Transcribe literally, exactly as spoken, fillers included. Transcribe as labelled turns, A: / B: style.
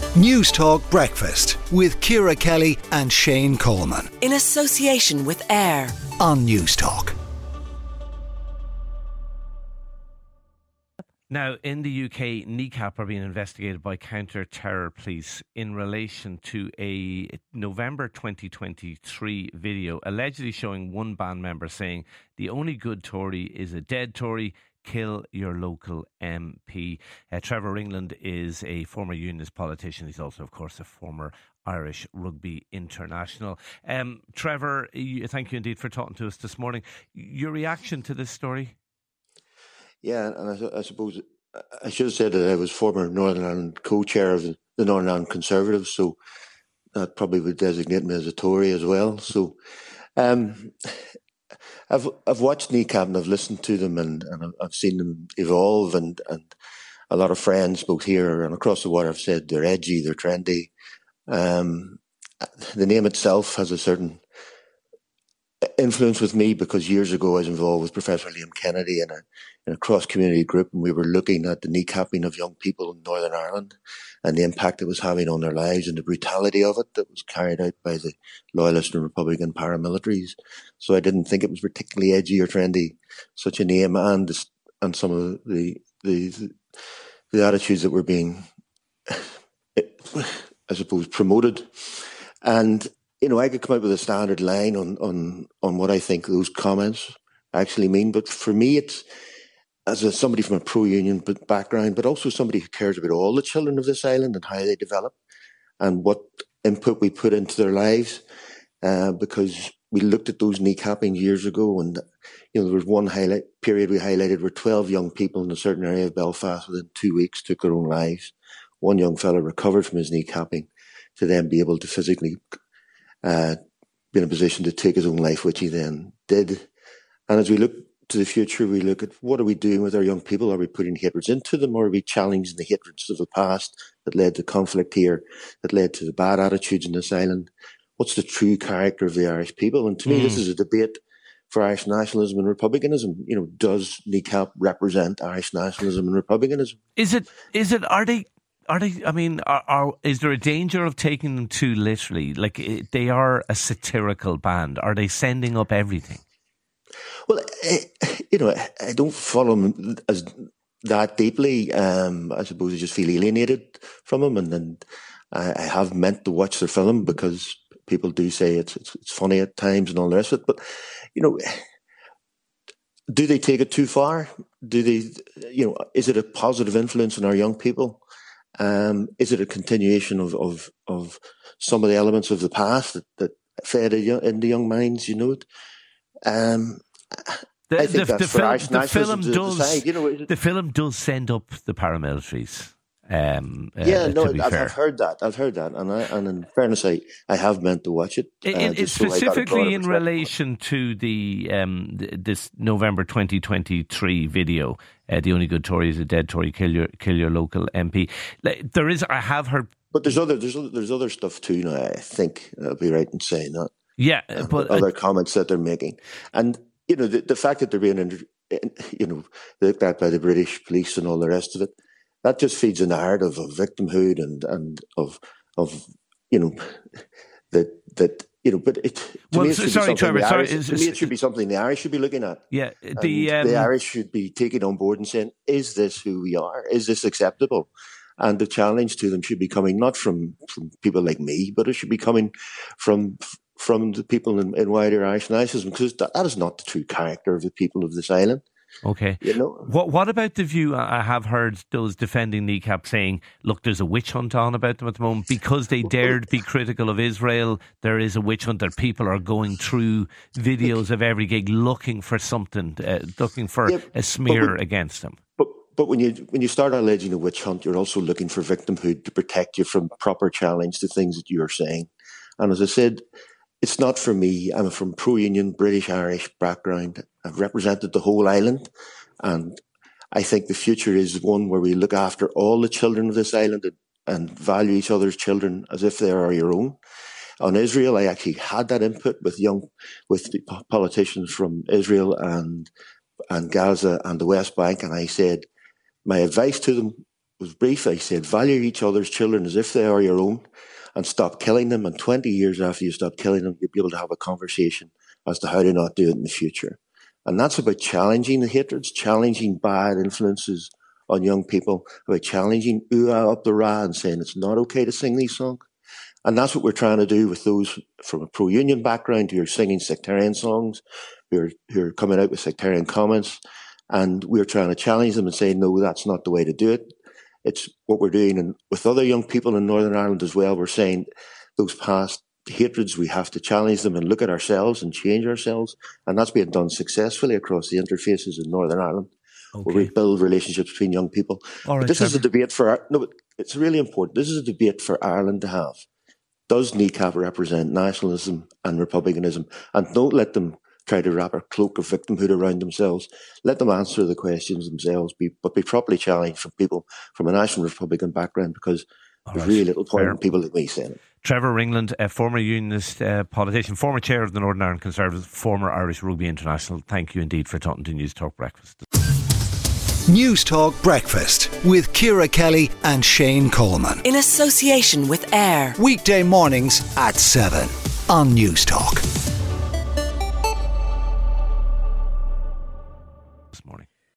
A: News Talk Breakfast with Ciara Kelly and Shane Coleman.
B: In association with AIR
A: on News Talk.
C: Now, in the U K, N I C A P are being investigated by counter-terror police in relation to a November twenty twenty-three video allegedly showing one band member saying, "The only good Tory is a dead Tory. Kill your local M P." Uh, Trevor Ringland is a former unionist politician. He's also, of course, a former Irish rugby international. Um, Trevor, you, thank you indeed for talking to us this morning. Your reaction to this story?
D: Yeah, and I, I suppose I should have said that I was former Northern Ireland co-chair of the, the Northern Ireland Conservatives, so that probably would designate me as a Tory as well. So um, I've I've watched N I C A P and I've listened to them and, and I've seen them evolve, and, and a lot of friends both here and across the water have said they're edgy, they're trendy. Um, the name itself has a certain influence with me because years ago I was involved with Professor Liam Kennedy in a, in a cross-community group, and we were looking at the kneecapping of young people in Northern Ireland and the impact it was having on their lives and the brutality of it that was carried out by the Loyalist and Republican paramilitaries. So I didn't think it was particularly edgy or trendy, such a name, and the, and some of the, the the attitudes that were being, I suppose, promoted. And you know, I could come out with a standard line on, on, on what I think those comments actually mean. But for me, it's as a, somebody from a pro-union background, but also somebody who cares about all the children of this island and how they develop and what input we put into their lives. Uh, because we looked at those kneecapping years ago, and you know, there was one highlight period we highlighted where twelve young people in a certain area of Belfast within two weeks took their own lives. One young fellow recovered from his kneecapping to then be able to physically Uh, be in a position to take his own life, which he then did. And as we look to the future, we look at what are we doing with our young people? Are we putting hatreds into them, or are we challenging the hatreds of the past that led to conflict here, that led to the bad attitudes in this island? What's the true character of the Irish people? And to mm. me, this is a debate for Irish nationalism and republicanism. You know, does N I C A P represent Irish nationalism and republicanism?
C: Is it? Is it? Are they? Are they? I mean, are, are, is there a danger of taking them too literally? Like, they are a satirical band. Are they sending up everything?
D: Well, I, you know, I, I don't follow them as that deeply. Um, I suppose I just feel alienated from them, and then I, I have meant to watch their film because people do say it's, it's it's funny at times and all the rest of it. But you know, do they take it too far? Do they? You know, is it a positive influence on our young people? Um, is it a continuation of, of, of some of the elements of the past that, that fed into young minds, you know? Um,
C: the,
D: I think
C: the,
D: that's
C: the
D: for
C: film,
D: Irish
C: the film
D: to
C: does,
D: decide. You know,
C: the film does send up the paramilitaries. Um,
D: yeah,
C: uh,
D: no,
C: to be
D: I've,
C: fair.
D: I've heard that. I've heard that, and I, and in fairness, I, I have meant to watch it. Uh,
C: it, it specifically in relation to the um, this November twenty twenty-three video. Uh, the only good Tory is a dead Tory. Kill your kill your local M P. There is, I have heard,
D: but there's other there's other, there's other stuff too. Now I think I'll be right in saying that.
C: Yeah,
D: um,
C: but
D: other
C: uh,
D: comments that they're making, and you know the, the fact that they're being, you know, looked at by the British police and all the rest of it. That just feeds a narrative of victimhood and, and of of you know that that you know. But it to
C: well,
D: me it should
C: sorry,
D: be something
C: Trevor.
D: the
C: Sorry,
D: Irish,
C: is,
D: to me it should be something the Irish should be looking at.
C: Yeah, the um,
D: the Irish should be taking on board and saying, "Is this who we are? Is this acceptable?" And the challenge to them should be coming not from, from people like me, but it should be coming from from the people in, in wider Irish nationalism, because that, that is not the true character of the people of this island.
C: Okay.
D: You know?
C: What What about the view? I have heard those defending N I C A P saying, "Look, there's a witch hunt on about them at the moment because they dared be critical of Israel. There is a witch hunt. That people are going through videos of every gig looking for something, uh, looking for
D: yeah,
C: a smear
D: when,
C: against them."
D: But but when you when you start alleging a witch hunt, you're also looking for victimhood to protect you from proper challenge to things that you're saying. And as I said, it's not for me. I'm from pro-union British-Irish background. I've represented the whole island, and I think the future is one where we look after all the children of this island and, and value each other's children as if they are your own. On Israel, I actually had that input with young, with politicians from Israel and and Gaza and the West Bank, and I said my advice to them was brief. I said, value each other's children as if they are your own and stop killing them. And twenty years after you stop killing them, you'll be able to have a conversation as to how to not do it in the future. And that's about challenging the hatreds, challenging bad influences on young people, about challenging ooh-ah up the ra and saying it's not okay to sing these songs. And that's what we're trying to do with those from a pro-union background who are singing sectarian songs, who are, who are coming out with sectarian comments. And we're trying to challenge them and say, no, that's not the way to do it. It's what we're doing. And with other young people in Northern Ireland as well, we're saying those past hatreds, we have to challenge them and look at ourselves and change ourselves. And that's being done successfully across the interfaces in Northern Ireland, okay, where we build relationships between young people.
C: All right,
D: but this
C: Trevor.
D: is a debate for, our, no, it's really important. This is a debate for Ireland to have. Does N I C A P represent nationalism and republicanism? And don't let them try to wrap a cloak of victimhood around themselves. Let them answer the questions themselves, be, but be properly challenged from people from a national Republican background, because All there's right. really little point Fair. in people like me saying it.
C: Trevor Ringland, a former unionist uh, politician, former chair of the Northern Ireland Conservatives, former Irish Rugby International. Thank you indeed for talking to News Talk Breakfast.
A: News Talk Breakfast with Ciara Kelly and Shane Coleman.
B: In association with AIR.
A: Weekday mornings at seven on News Talk.